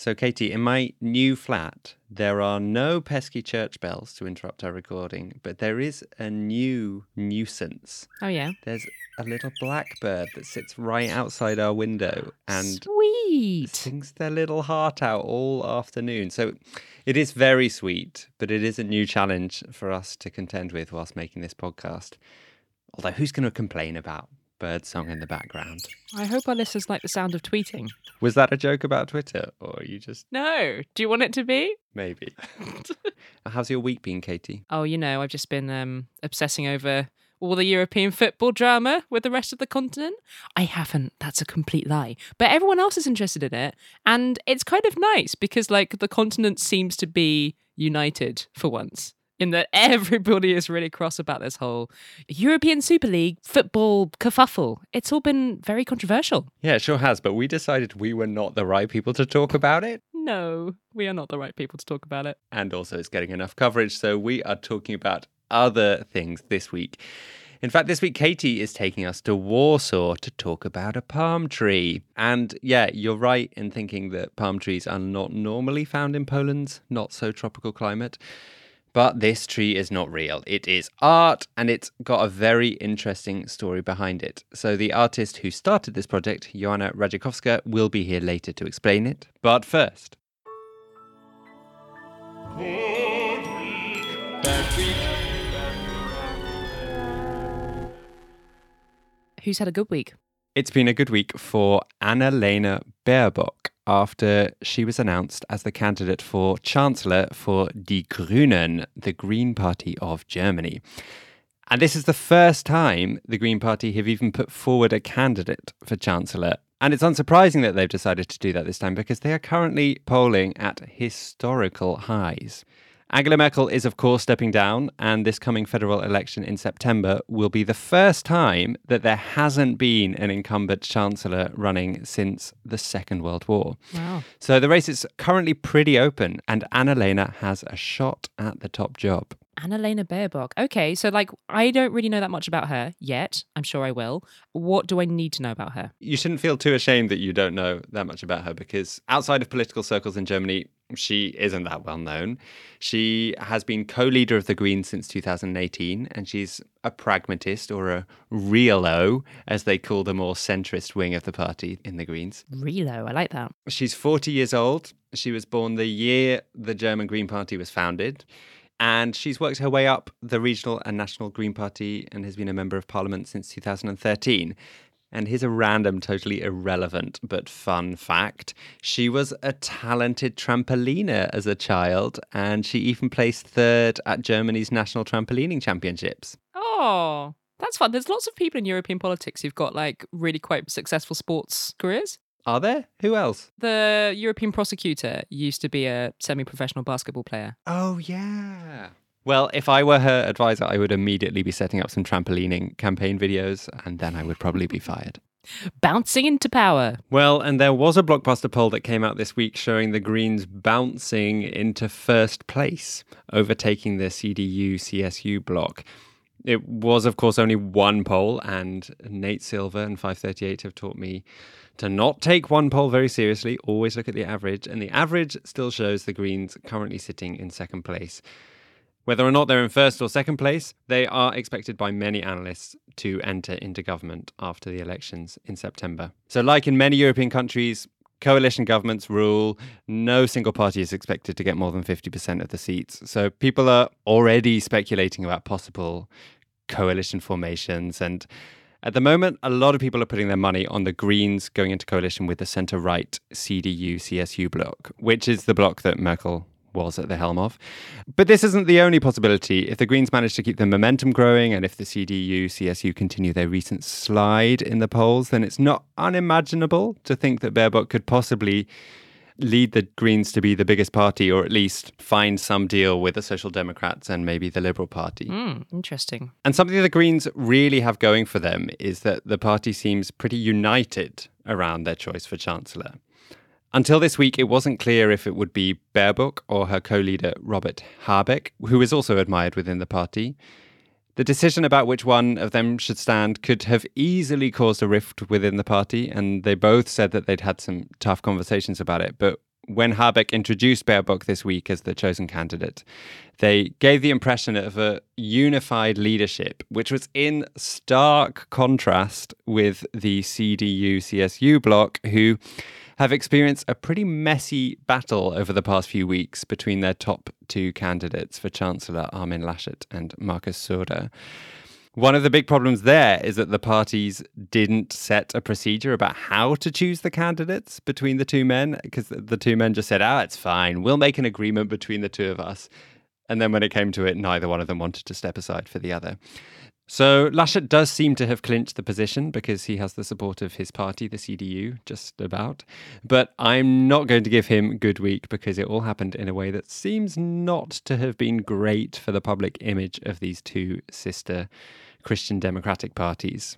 So, Katie, in my new flat, there are no pesky church bells to interrupt our recording, but there is a new nuisance. Oh, yeah. There's a little blackbird that sits right outside our window and Sweet. sings their little heart out all afternoon. So it is very sweet, but it is a new challenge for us to contend with whilst making this podcast. Although who's going to complain about birdsong in the background? I hope our listeners like the sound of tweeting. Was that a joke about Twitter, or are you just... No. Do you want it to be? Maybe. How's your week been, Katie? Oh, I've just been obsessing over all the European football drama with the rest of the continent. I haven't. That's a complete lie. But everyone else is interested in it. And it's kind of nice because, the continent seems to be united for once. In that everybody is really cross about this whole European Super League football kerfuffle. It's all been very controversial. Yeah, it sure has, but we decided we were not the right people to talk about it. No, we are not the right people to talk about it. And also it's getting enough coverage, so we are talking about other things this week. In fact, this week, Katie is taking us to Warsaw to talk about a palm tree. And yeah, you're right in thinking that palm trees are not normally found in Poland's not-so-tropical climate. But this tree is not real. It is art, and it's got a very interesting story behind it. So the artist who started this project, Joanna Radzikowska, will be here later to explain it. But first... Who's had a good week? It's been a good week for Annalena Baerbock after she was announced as the candidate for Chancellor for Die Grünen, the Green Party of Germany. And this is the first time the Green Party have even put forward a candidate for Chancellor. And it's unsurprising that they've decided to do that this time because they are currently polling at historical highs. Angela Merkel is, of course, stepping down, and this coming federal election in September will be the first time that there hasn't been an incumbent chancellor running since the Second World War. Wow. So the race is currently pretty open, and Annalena has a shot at the top job. Annalena Baerbock. Okay, so I don't really know that much about her yet. I'm sure I will. What do I need to know about her? You shouldn't feel too ashamed that you don't know that much about her because outside of political circles in Germany, she isn't that well known. She has been co-leader of the Greens since 2018, and she's a pragmatist, or a realo, as they call the more centrist wing of the party in the Greens. Realo, I like that. She's 40 years old. She was born the year the German Green Party was founded. And she's worked her way up the regional and national Green Party and has been a member of parliament since 2013. And here's a random, totally irrelevant but fun fact. She was a talented trampoliner as a child, and she even placed third at Germany's national trampolining championships. Oh, that's fun. There's lots of people in European politics who've got really quite successful sports careers. Are there? Who else? The European prosecutor used to be a semi-professional basketball player. Oh, yeah. Well, if I were her advisor, I would immediately be setting up some trampolining campaign videos, and then I would probably be fired. Bouncing into power. Well, and there was a Blockbuster poll that came out this week showing the Greens bouncing into first place, overtaking the CDU-CSU bloc. It was, of course, only one poll, and Nate Silver and 538 have taught me to not take one poll very seriously, always look at the average, and the average still shows the Greens currently sitting in second place. Whether or not they're in first or second place, they are expected by many analysts to enter into government after the elections in September. So like in many European countries, coalition governments rule. No single party is expected to get more than 50% of the seats. So people are already speculating about possible coalition formations. And at the moment, a lot of people are putting their money on the Greens going into coalition with the centre-right CDU-CSU bloc, which is the bloc that Merkel was at the helm of. But this isn't the only possibility. If the Greens manage to keep the momentum growing and if the CDU-CSU continue their recent slide in the polls, then it's not unimaginable to think that Baerbock could possibly lead the Greens to be the biggest party, or at least find some deal with the Social Democrats and maybe the Liberal Party. Interesting. And something the Greens really have going for them is that the party seems pretty united around their choice for Chancellor. Until this week, it wasn't clear if it would be Baerbock or her co-leader Robert Habeck, who is also admired within the party. The decision about which one of them should stand could have easily caused a rift within the party, and they both said that they'd had some tough conversations about it. But when Habeck introduced Baerbock this week as the chosen candidate, they gave the impression of a unified leadership, which was in stark contrast with the CDU-CSU bloc, who have experienced a pretty messy battle over the past few weeks between their top two candidates for Chancellor, Armin Laschet and Markus Söder. One of the big problems there is that the parties didn't set a procedure about how to choose the candidates between the two men, because the two men just said, it's fine, we'll make an agreement between the two of us. And then when it came to it, neither one of them wanted to step aside for the other. So Laschet does seem to have clinched the position because he has the support of his party, the CDU, just about. But I'm not going to give him good week because it all happened in a way that seems not to have been great for the public image of these two sister Christian democratic parties.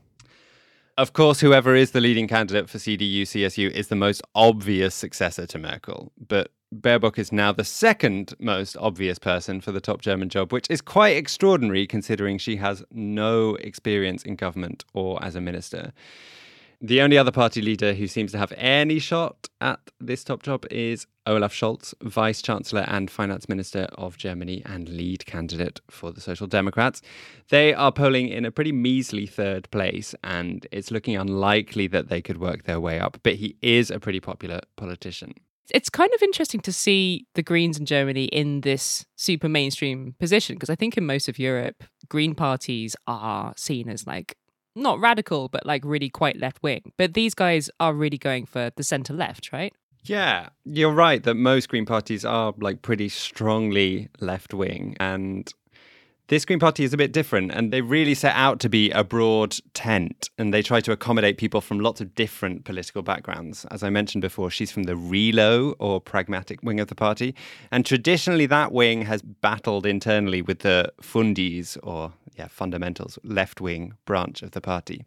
Of course, whoever is the leading candidate for CDU-CSU is the most obvious successor to Merkel, but Baerbock is now the second most obvious person for the top German job, which is quite extraordinary considering she has no experience in government or as a minister. The only other party leader who seems to have any shot at this top job is Olaf Scholz, Vice Chancellor and Finance Minister of Germany and lead candidate for the Social Democrats. They are polling in a pretty measly third place, and it's looking unlikely that they could work their way up, but he is a pretty popular politician. It's kind of interesting to see the Greens in Germany in this super mainstream position, because I think in most of Europe, Green parties are seen as like not radical, but like really quite left wing. But these guys are really going for the centre left, right? Yeah, you're right that most Green parties are like pretty strongly left wing. And this Green Party is a bit different, and they really set out to be a broad tent, and they try to accommodate people from lots of different political backgrounds. As I mentioned before, she's from the Relo, or pragmatic wing of the party, and traditionally that wing has battled internally with the Fundis, or fundamentals, left-wing branch of the party.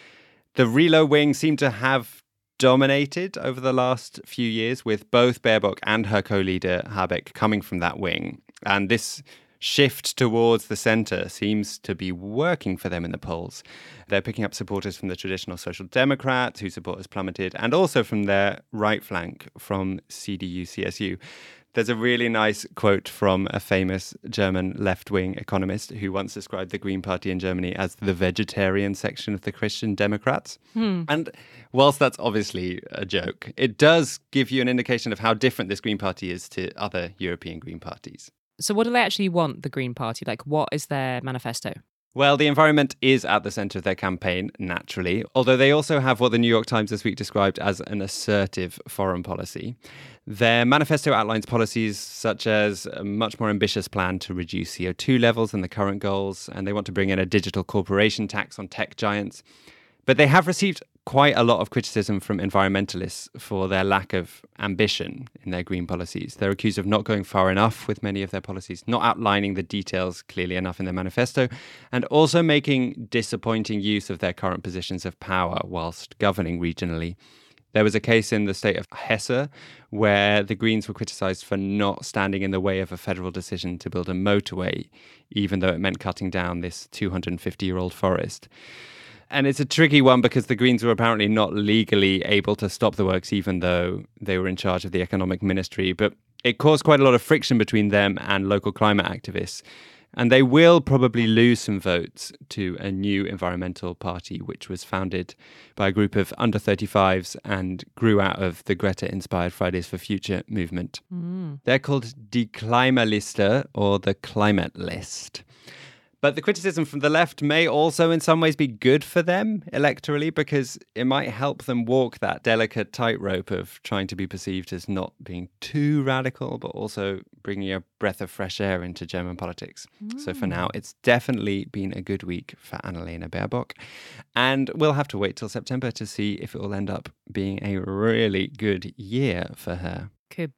The Relo wing seemed to have dominated over the last few years, with both Baerbock and her co-leader Habeck coming from that wing, and this shift towards the centre seems to be working for them in the polls. They're picking up supporters from the traditional Social Democrats, whose support has plummeted, and also from their right flank, from CDU-CSU. There's a really nice quote from a famous German left-wing economist who once described the Green Party in Germany as the vegetarian section of the Christian Democrats. And whilst that's obviously a joke, it does give you an indication of how different this Green Party is to other European Green parties. So what do they actually want, the Green Party? Like, what is their manifesto? Well, the environment is at the centre of their campaign, naturally, although they also have what the New York Times this week described as an assertive foreign policy. Their manifesto outlines policies such as a much more ambitious plan to reduce CO2 levels than the current goals, and they want to bring in a digital corporation tax on tech giants. But they have received quite a lot of criticism from environmentalists for their lack of ambition in their green policies. They're accused of not going far enough with many of their policies, not outlining the details clearly enough in their manifesto, and also making disappointing use of their current positions of power whilst governing regionally. There was a case in the state of Hesse where the Greens were criticised for not standing in the way of a federal decision to build a motorway, even though it meant cutting down this 250-year-old forest. And it's a tricky one because the Greens were apparently not legally able to stop the works, even though they were in charge of the economic ministry. But it caused quite a lot of friction between them and local climate activists. And they will probably lose some votes to a new environmental party, which was founded by a group of under 35s and grew out of the Greta-inspired Fridays for Future movement. They're called Die Klimaliste, or the Climate List. But the criticism from the left may also in some ways be good for them electorally, because it might help them walk that delicate tightrope of trying to be perceived as not being too radical, but also bringing a breath of fresh air into German politics. So for now, it's definitely been a good week for Annalena Baerbock. And we'll have to wait till September to see if it will end up being a really good year for her. Could be.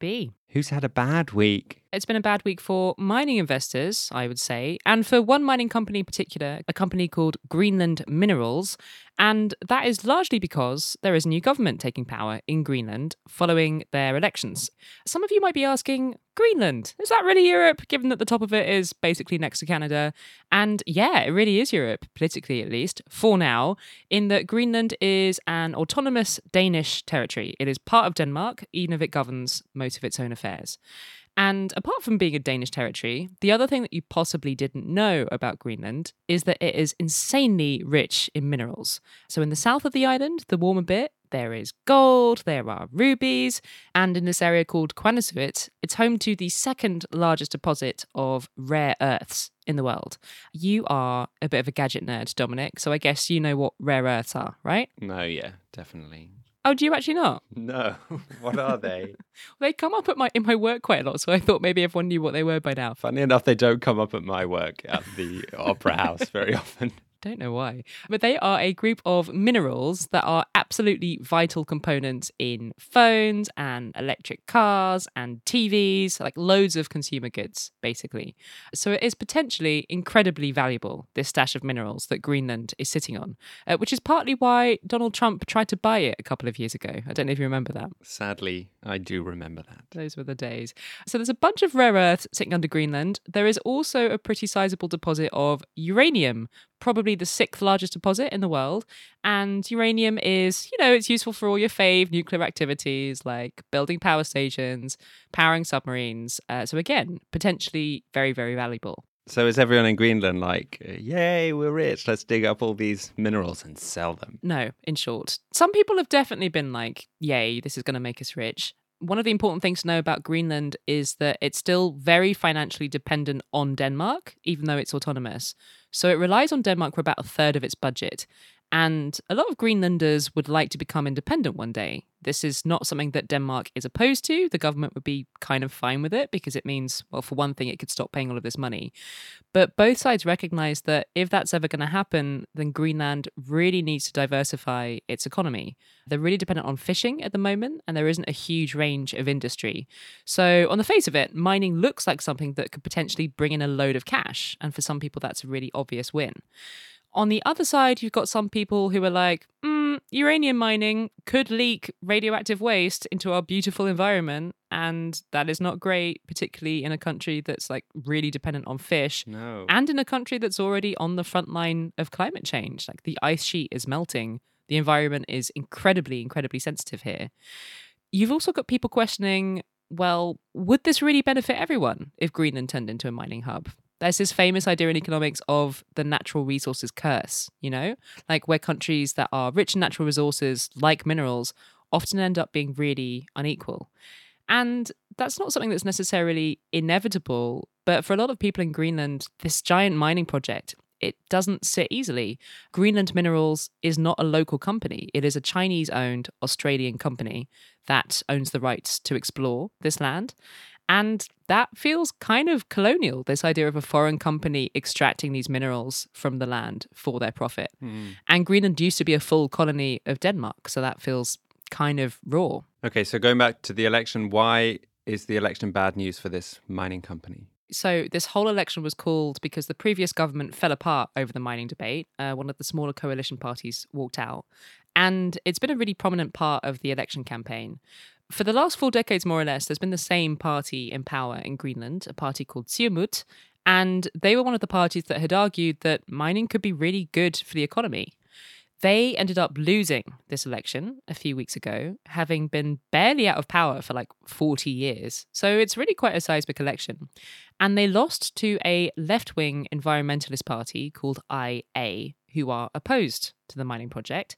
Who's had a bad week? It's been a bad week for mining investors, I would say, and for one mining company in particular, a company called Greenland Minerals. And that is largely because there is a new government taking power in Greenland following their elections. Some of you might be asking, Greenland, is that really Europe, given that the top of it is basically next to Canada? And yeah, it really is Europe, politically at least, for now, in that Greenland is an autonomous Danish territory. It is part of Denmark, even if it governs most of its own affairs. And apart from being a Danish territory, the other thing that you possibly didn't know about Greenland is that it is insanely rich in minerals. So in the south of the island, the warmer bit, there is gold, there are rubies, and in this area called Quanassuit, it's home to the second largest deposit of rare earths in the world. You are a bit of a gadget nerd, Dominic, so I guess you know what rare earths are, right? No, yeah, definitely. Oh, do you actually not? No. What are they? They come up in my work quite a lot, so I thought maybe everyone knew what they were by now. Funny enough, they don't come up at my work at the Opera House very often. Don't know why. But they are a group of minerals that are absolutely vital components in phones and electric cars and TVs, like loads of consumer goods, basically. So it is potentially incredibly valuable, this stash of minerals that Greenland is sitting on, which is partly why Donald Trump tried to buy it a couple of years ago. I don't know if you remember that. Sadly, I do remember that. Those were the days. So there's a bunch of rare earths sitting under Greenland. There is also a pretty sizable deposit of uranium, probably the sixth largest deposit in the world. And uranium is, it's useful for all your fave nuclear activities like building power stations, powering submarines. So again, potentially very, very valuable. So is everyone in Greenland like, yay, we're rich, let's dig up all these minerals and sell them? No, in short. Some people have definitely been like, yay, this is going to make us rich. One of the important things to know about Greenland is that it's still very financially dependent on Denmark, even though it's autonomous. So it relies on Denmark for about a third of its budget. And a lot of Greenlanders would like to become independent one day. This is not something that Denmark is opposed to. The government would be kind of fine with it because it means, well, for one thing, it could stop paying all of this money. But both sides recognize that if that's ever going to happen, then Greenland really needs to diversify its economy. They're really dependent on fishing at the moment, and there isn't a huge range of industry. So on the face of it, mining looks like something that could potentially bring in a load of cash. And for some people, that's a really obvious win. On the other side, you've got some people who are like, uranium mining could leak radioactive waste into our beautiful environment, and that is not great, particularly in a country that's like really dependent on fish. No. And in a country that's already on the front line of climate change. Like the ice sheet is melting. The environment is incredibly, incredibly sensitive here. You've also got people questioning, well, would this really benefit everyone if Greenland turned into a mining hub? There's this famous idea in economics of the natural resources curse, like where countries that are rich in natural resources, like minerals, often end up being really unequal. And that's not something that's necessarily inevitable, but for a lot of people in Greenland, this giant mining project, it doesn't sit easily. Greenland Minerals is not a local company. It is a Chinese-owned Australian company that owns the rights to explore this land. And that feels kind of colonial, this idea of a foreign company extracting these minerals from the land for their profit. And Greenland used to be a full colony of Denmark, so that feels kind of raw. Okay, so going back to the election, why is the election bad news for this mining company? So this whole election was called because the previous government fell apart over the mining debate. One of the smaller coalition parties walked out. And it's been a really prominent part of the election campaign. For the last 4 decades, more or less, there's been the same party in power in Greenland, a party called Siumut, and they were one of the parties that had argued that mining could be really good for the economy. They ended up losing this election a few weeks ago, having been barely out of power for like 40 years. So it's really quite a seismic election. And they lost to a left-wing environmentalist party called IA, who are opposed to the mining project.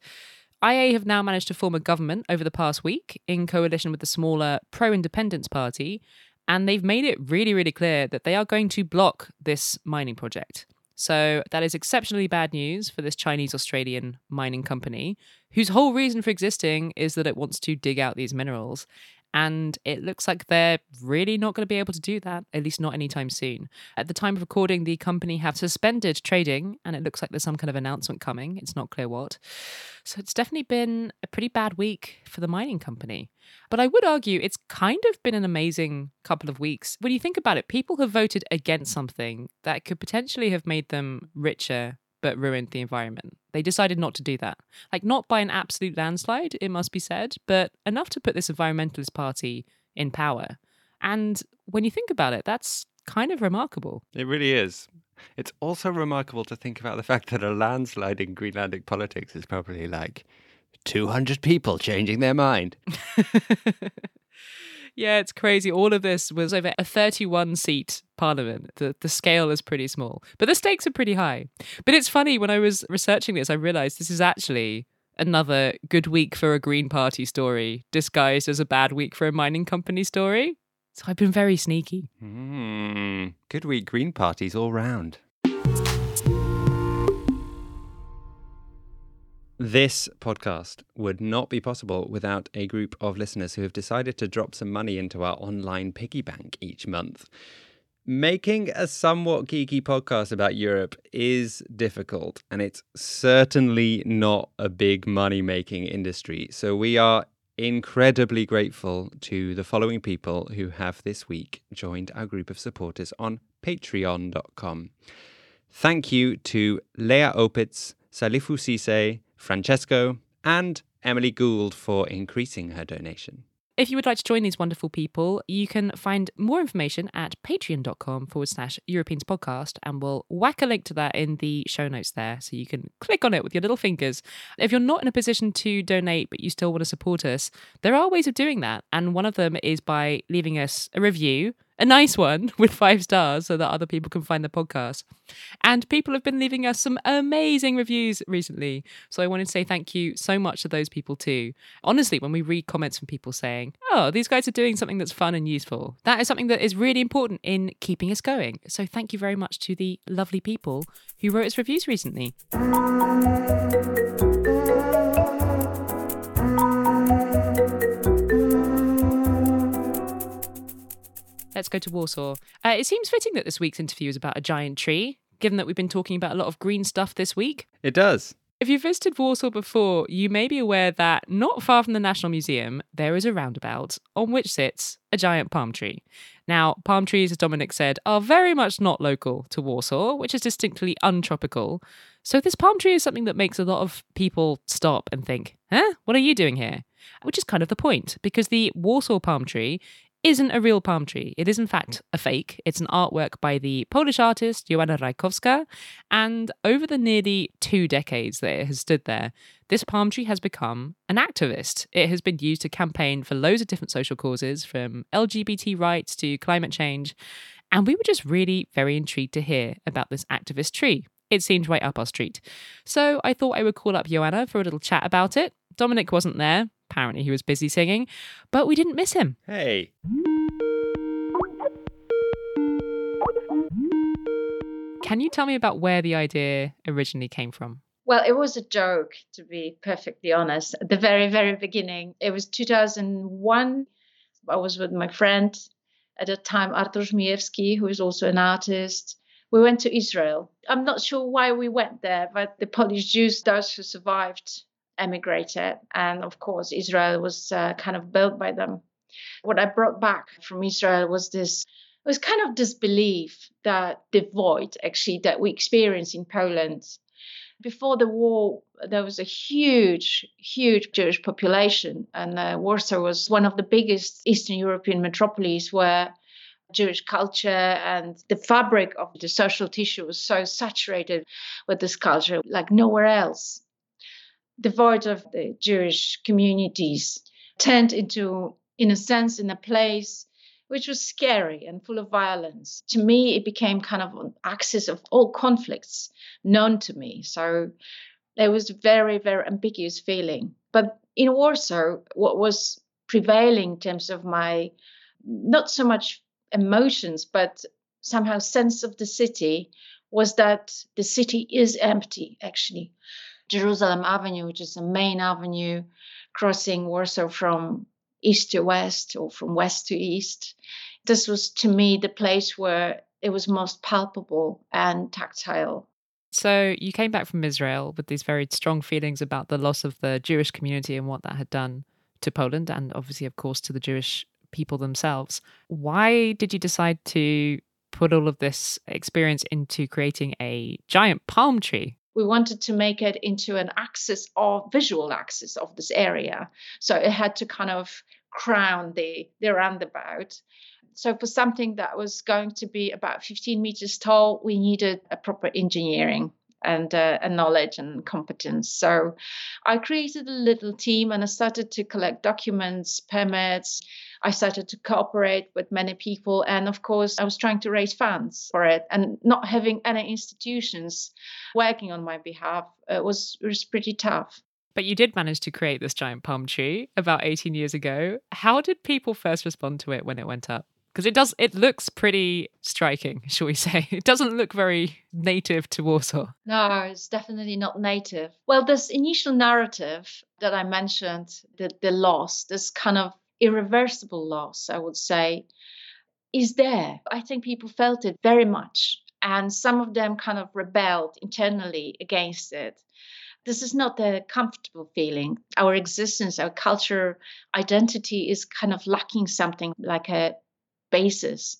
IA have now managed to form a government over the past week in coalition with the smaller pro-independence party, and they've made it really, really clear that they are going to block this mining project. So that is exceptionally bad news for this Chinese-Australian mining company, whose whole reason for existing is that it wants to dig out these minerals. And it looks like they're really not going to be able to do that, at least not anytime soon. At the time of recording, the company have suspended trading, and it looks like there's some kind of announcement coming. It's not clear what. So it's definitely been a pretty bad week for the mining company. But I would argue it's kind of been an amazing couple of weeks. When you think about it, people have voted against something that could potentially have made them richer but ruined the environment. They decided not to do that. Like, not by an absolute landslide, it must be said, but enough to put this environmentalist party in power. And when you think about it, that's kind of remarkable. It really is. It's also remarkable to think about the fact that a landslide in Greenlandic politics is probably like 200 people changing their mind. Yeah, it's crazy. All of this was over a 31-seat parliament. The scale is pretty small, but the stakes are pretty high. But it's funny, when I was researching this, I realised this is actually another good week for a Green Party story disguised as a bad week for a mining company story. So I've been very sneaky. Good week, Green parties all round. This podcast would not be possible without a group of listeners who have decided to drop some money into our online piggy bank each month. Making a somewhat geeky podcast about Europe is difficult, and it's certainly not a big money-making industry. So we are incredibly grateful to the following people who have this week joined our group of supporters on patreon.com. Thank you to Leah Opitz, Salifu Sise, Francesco, and Emily Gould for increasing her donation. If you would like to join these wonderful people, you can find more information at patreon.com/Europeans podcast, and we'll whack a link to that in the show notes there, so you can click on it with your little fingers. If you're not in a position to donate, but you still want to support us, there are ways of doing that. And one of them is by leaving us a review, a nice one with 5 stars, so that other people can find the podcast. And people have been leaving us some amazing reviews recently. So I wanted to say thank you so much to those people too. Honestly, when we read comments from people saying, oh, these guys are doing something that's fun and useful, that is something that is really important in keeping us going. So thank you very much to the lovely people who wrote us reviews recently. Let's go to Warsaw. It seems fitting that this week's interview is about a giant tree, given that we've been talking about a lot of green stuff this week. It does. If you've visited Warsaw before, you may be aware that not far from the National Museum, there is a roundabout on which sits a giant palm tree. Now, palm trees, as Dominic said, are very much not local to Warsaw, which is distinctly untropical. So this palm tree is something that makes a lot of people stop and think, what are you doing here? Which is kind of the point, because the Warsaw palm tree isn't a real palm tree. It is, in fact, a fake. It's an artwork by the Polish artist Joanna Rajkowska. And over the nearly 2 decades that it has stood there, this palm tree has become an activist. It has been used to campaign for loads of different social causes, from LGBT rights to climate change. And we were just really very intrigued to hear about this activist tree. It seemed right up our street. So I thought I would call up Joanna for a little chat about it. Dominic wasn't there. Apparently he was busy singing, but we didn't miss him. Hey. Can you tell me about where the idea originally came from? Well, it was a joke, to be perfectly honest. At the very, very beginning, it was 2001. I was with my friend at the time, Artur Żmijewski, who is also an artist. We went to Israel. I'm not sure why we went there, but the Polish Jews, those who survived, emigrated. And of course, Israel was kind of built by them. What I brought back from Israel was kind of this belief that the void actually that we experience in Poland. Before the war, there was a huge, huge Jewish population. And Warsaw was one of the biggest Eastern European metropolises where Jewish culture and the fabric of the social tissue was so saturated with this culture like nowhere else. The void of the Jewish communities turned into, in a sense, in a place which was scary and full of violence. To me, it became kind of an axis of all conflicts known to me. So there was a very, very ambiguous feeling. But in Warsaw, what was prevailing in terms of my, not so much emotions, but somehow sense of the city, was that the city is empty, actually. Jerusalem Avenue, which is the main avenue crossing Warsaw from east to west or from west to east. This was, to me, the place where it was most palpable and tactile. So you came back from Israel with these very strong feelings about the loss of the Jewish community and what that had done to Poland and obviously, of course, to the Jewish people themselves. Why did you decide to put all of this experience into creating a giant palm tree? We wanted to make it into an axis or visual axis of this area. So it had to kind of crown the roundabout. So for something that was going to be about 15 meters tall, we needed a proper engineering and a knowledge and competence. So I created a little team and I started to collect documents, permits. I started to cooperate with many people. And of course, I was trying to raise funds for it, and not having any institutions working on my behalf was pretty tough. But you did manage to create this giant palm tree about 18 years ago. How did people first respond to it when it went up? Because it looks pretty striking, shall we say. It doesn't look very native to Warsaw. No, it's definitely not native. Well, this initial narrative that I mentioned, the loss, this kind of irreversible loss, I would say, is there. I think people felt it very much. And some of them kind of rebelled internally against it. This is not a comfortable feeling. Our existence, our culture, identity is kind of lacking something like a basis.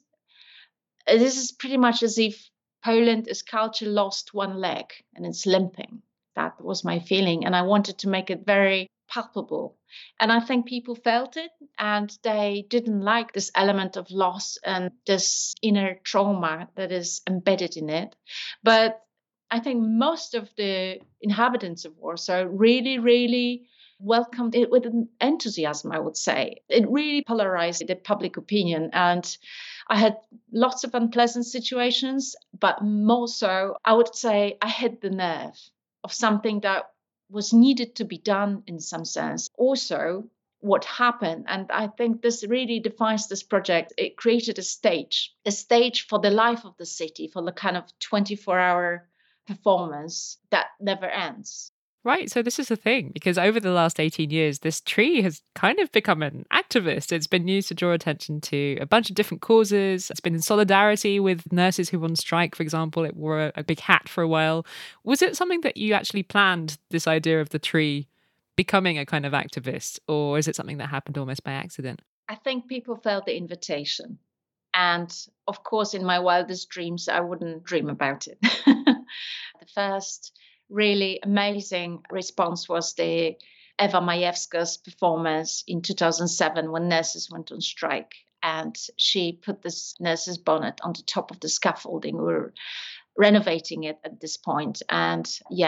This is pretty much as if Poland as culture lost one leg and it's limping. That was my feeling. And I wanted to make it very palpable. And I think people felt it and they didn't like this element of loss and this inner trauma that is embedded in it. But I think most of the inhabitants of Warsaw really, really welcomed it with enthusiasm, I would say. It really polarized the public opinion. And I had lots of unpleasant situations, but more so, I would say I hit the nerve of something that was needed to be done in some sense. Also, what happened, and I think this really defines this project, it created a stage for the life of the city, for the kind of 24-hour performance that never ends. Right, so this is the thing, because over the last 18 years, this tree has kind of become an activist. It's been used to draw attention to a bunch of different causes. It's been in solidarity with nurses who were on strike, for example. It wore a big hat for a while. Was it something that you actually planned, this idea of the tree becoming a kind of activist, or is it something that happened almost by accident? I think people felt the invitation. And of course, in my wildest dreams, I wouldn't dream about it. The first really amazing response was the Eva Majewska's performance in 2007 when nurses went on strike. And she put this nurse's bonnet on the top of the scaffolding. We were renovating it at this point. And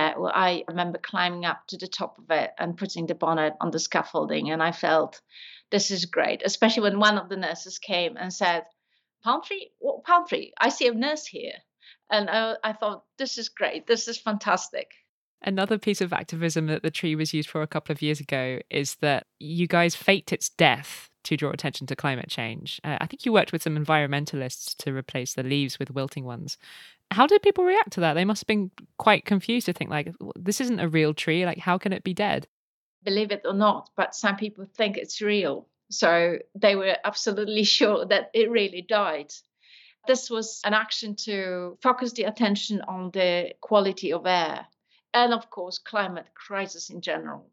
I remember climbing up to the top of it and putting the bonnet on the scaffolding. And I felt, this is great, especially when one of the nurses came and said, palm tree? What palm tree? I see a nurse here. And I thought, this is great. This is fantastic. Another piece of activism that the tree was used for a couple of years ago is that you guys faked its death to draw attention to climate change. I think you worked with some environmentalists to replace the leaves with wilting ones. How did people react to that? They must have been quite confused to think, like, this isn't a real tree. Like, how can it be dead? Believe it or not, but some people think it's real. So they were absolutely sure that it really died. This was an action to focus the attention on the quality of air and, of course, climate crisis in general.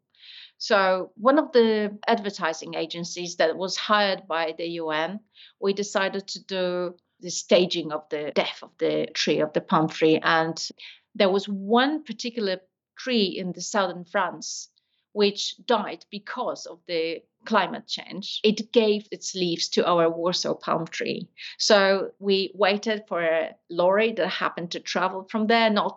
So one of the advertising agencies that was hired by the UN, we decided to do the staging of the death of the tree, of the palm tree. And there was one particular tree in the southern France which died because of the climate change. It gave its leaves to our Warsaw palm tree. So we waited for a lorry that happened to travel from there, not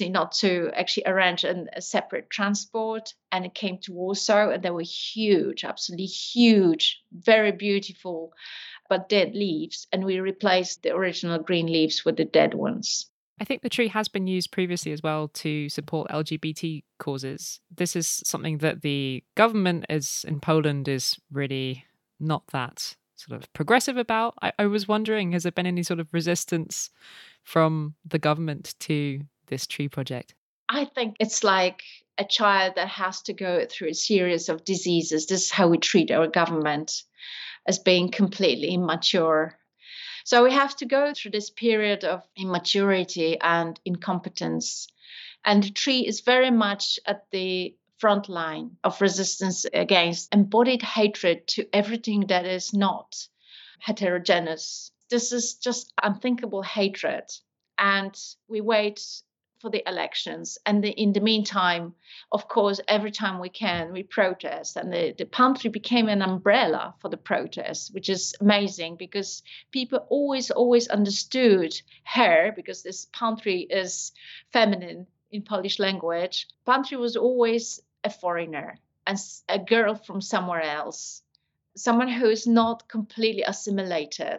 to actually arrange a separate transport. And it came to Warsaw, and there were huge, absolutely huge, very beautiful, but dead leaves. And we replaced the original green leaves with the dead ones. I think the tree has been used previously as well to support LGBT causes. This is something that the government in Poland is really not that sort of progressive about. I was wondering, has there been any sort of resistance from the government to this tree project? I think it's like a child that has to go through a series of diseases. This is how we treat our government, as being completely immature. So we have to go through this period of immaturity and incompetence. And the tree is very much at the front line of resistance against embodied hatred to everything that is not heterogeneous. This is just unthinkable hatred. And we wait for the elections. And in the meantime, of course, every time we can, we protest. And the palm tree became an umbrella for the protest, which is amazing because people always understood her, because this palm tree is feminine in Polish language. Palm tree was always a foreigner and a girl from somewhere else, someone who is not completely assimilated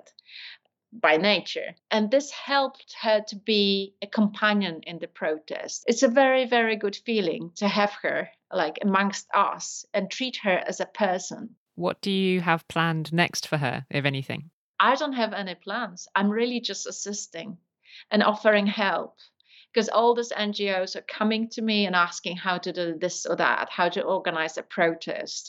by nature. And this helped her to be a companion in the protest. It's a very, very good feeling to have her like amongst us and treat her as a person. What do you have planned next for her, if anything? I don't have any plans. I'm really just assisting and offering help, because all these NGOs are coming to me and asking how to do this or that, how to organize a protest.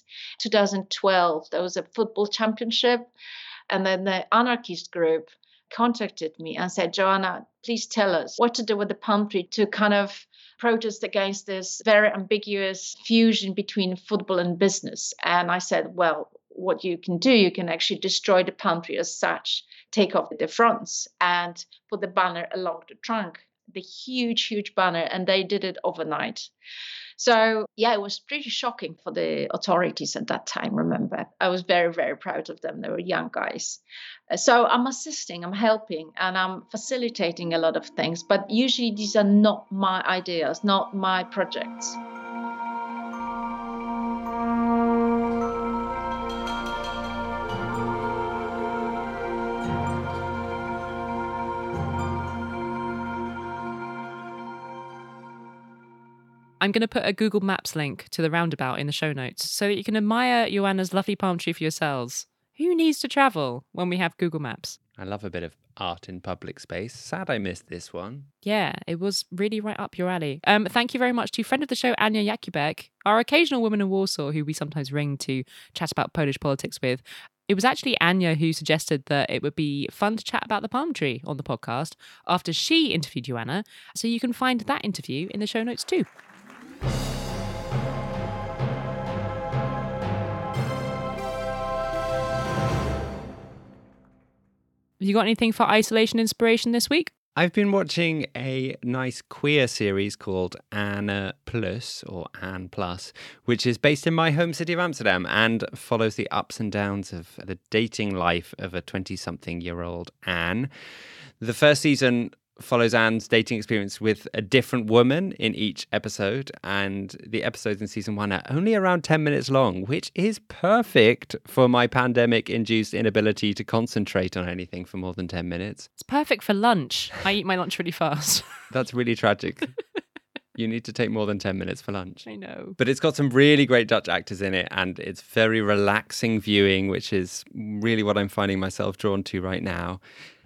2012, there was a football championship. And then the anarchist group contacted me and said, Joanna, please tell us what to do with the palm tree to kind of protest against this very ambiguous fusion between football and business. And I said, well, what you can do, you can actually destroy the palm tree as such, take off the fronts and put the banner along the trunk, the huge banner. And they did it overnight. So, yeah, it was pretty shocking for the authorities at that time, remember. I was very, very proud of them. They were young guys. So I'm assisting, I'm helping, and I'm facilitating a lot of things. But usually these are not my ideas, not my projects. I'm going to put a Google Maps link to the roundabout in the show notes so that you can admire Joanna's lovely palm tree for yourselves. Who needs to travel when we have Google Maps? I love a bit of art in public space. Sad I missed this one. Yeah, it was really right up your alley. Thank you very much to friend of the show, Ania Jakubek, our occasional woman in Warsaw who we sometimes ring to chat about Polish politics with. It was actually Anya who suggested that it would be fun to chat about the palm tree on the podcast after she interviewed Joanna. So you can find that interview in the show notes too. Have you got anything for isolation inspiration this week? I've been watching a nice queer series called Anna Plus, or Anne Plus, which is based in my home city of Amsterdam and follows the ups and downs of the dating life of a 20-something-year-old Anne. The first season follows Anne's dating experience with a different woman in each episode, and the episodes in season 1 are only around 10 minutes long, which is perfect for my pandemic-induced inability to concentrate on anything for more than 10 minutes. It's perfect for lunch. I eat my lunch really fast. That's really tragic. You need to take more than 10 minutes for lunch. I know. But it's got some really great Dutch actors in it, and it's very relaxing viewing, which is really what I'm finding myself drawn to right now.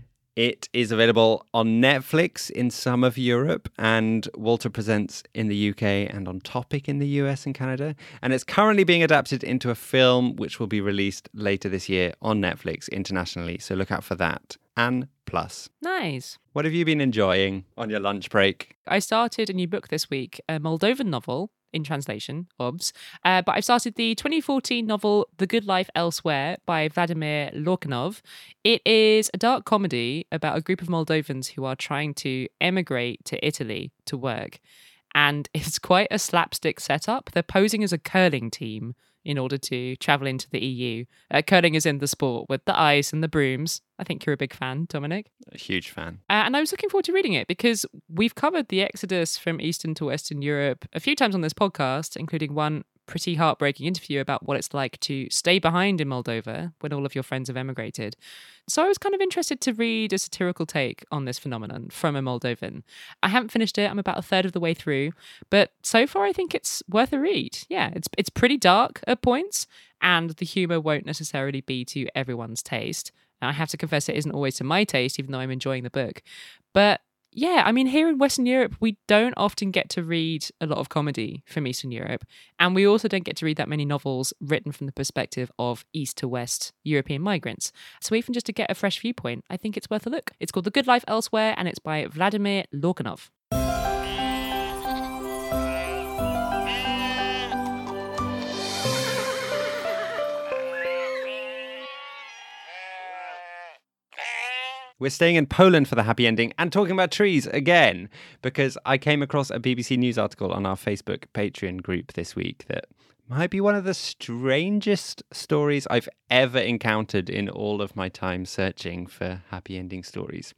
It is available on Netflix in some of Europe and Walter Presents in the UK and on Topic in the US and Canada. And it's currently being adapted into a film which will be released later this year on Netflix internationally. So look out for that. Anne Plus. Nice. What have you been enjoying on your lunch break? I started a new book this week, a Moldovan novel in translation, OBS. But I've started the 2014 novel The Good Life Elsewhere by Vladimir Lorkanov. It is a dark comedy about a group of Moldovans who are trying to emigrate to Italy to work. And it's quite a slapstick setup. They're posing as a curling team in order to travel into the EU. Curling is in the sport with the ice and the brooms. I think you're a big fan, Dominic. A huge fan. And I was looking forward to reading it because we've covered the exodus from Eastern to Western Europe a few times on this podcast, including one pretty heartbreaking interview about what it's like to stay behind in Moldova when all of your friends have emigrated. So I was kind of interested to read a satirical take on this phenomenon from a Moldovan. I haven't finished it. I'm about a third of the way through, but so far I think it's worth a read. Yeah, it's pretty dark at points, and the humour won't necessarily be to everyone's taste. I have to confess it isn't always to my taste, even though I'm enjoying the book. But Yeah, I mean, here in Western Europe, we don't often get to read a lot of comedy from Eastern Europe. And we also don't get to read that many novels written from the perspective of East to West European migrants. So even just to get a fresh viewpoint, I think it's worth a look. It's called The Good Life Elsewhere, and it's by Vladimir Lorganov. We're staying in Poland for the happy ending and talking about trees again, because I came across a BBC News article on our Facebook Patreon group this week that might be one of the strangest stories I've ever encountered in all of my time searching for happy ending stories.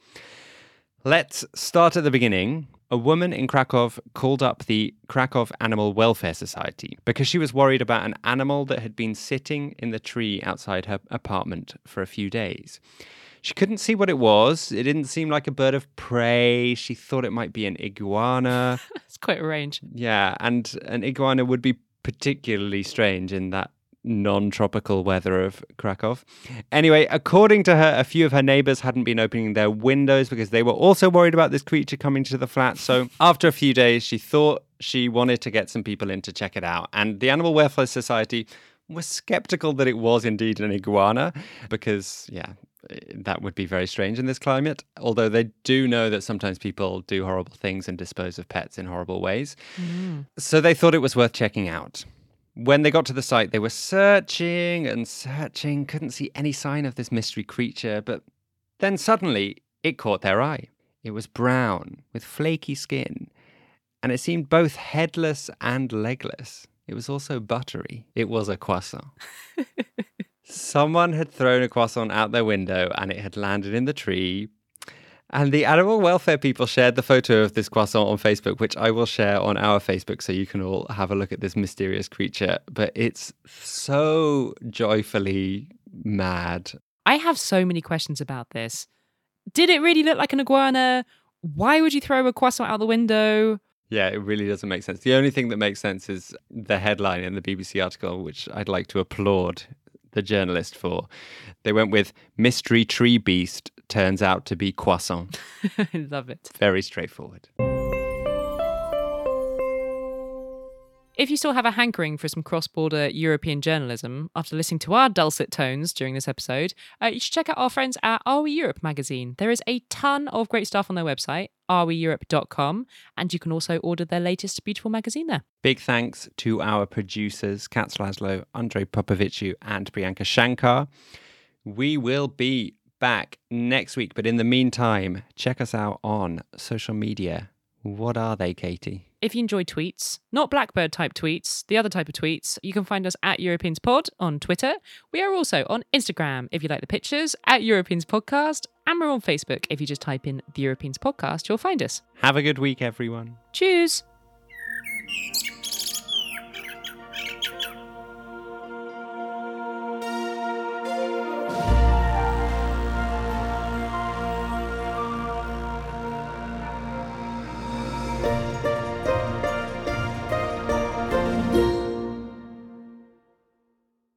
Let's start at the beginning. A woman in Krakow called up the Krakow Animal Welfare Society because she was worried about an animal that had been sitting in the tree outside her apartment for a few days. She couldn't see what it was. It didn't seem like a bird of prey. She thought it might be an iguana. It's quite a range. Yeah, and an iguana would be particularly strange in that non-tropical weather of Krakow. Anyway, according to her, a few of her neighbours hadn't been opening their windows because they were also worried about this creature coming to the flat. So after a few days, she thought she wanted to get some people in to check it out. And the Animal Welfare Society was skeptical that it was indeed an iguana because, that would be very strange in this climate, although they do know that sometimes people do horrible things and dispose of pets in horrible ways. So they thought it was worth checking out. When they got to the site, they were searching and searching, couldn't see any sign of this mystery creature, but then suddenly it caught their eye. It was brown with flaky skin, and it seemed both headless and legless. It was also buttery. It was a croissant. Someone had thrown a croissant out their window and it had landed in the tree. And the animal welfare people shared the photo of this croissant on Facebook, which I will share on our Facebook so you can all have a look at this mysterious creature. But it's so joyfully mad. I have so many questions about this. Did it really look like an iguana? Why would you throw a croissant out the window? Yeah, it really doesn't make sense. The only thing that makes sense is the headline in the BBC article, which I'd like to applaud the journalist for. They went with "Mystery Tree Beast turns out to be croissant." I love it. Very straightforward. If you still have a hankering for some cross-border European journalism after listening to our dulcet tones during this episode, you should check out our friends at Are We Europe magazine. There is a ton of great stuff on their website, areweeurope.com, and you can also order their latest beautiful magazine there. Big thanks to our producers, Kat Slaslow, Andrei Popoviciu, and Priyanka Shankar. We will be back next week, but in the meantime, check us out on social media. What are they, Katie? If you enjoy tweets, not Blackbird type tweets, the other type of tweets, you can find us at Europeans Pod on Twitter. We are also on Instagram if you like the pictures, at Europeans Podcast, and we're on Facebook. If you just type in the Europeans Podcast, you'll find us. Have a good week, everyone. Cheers.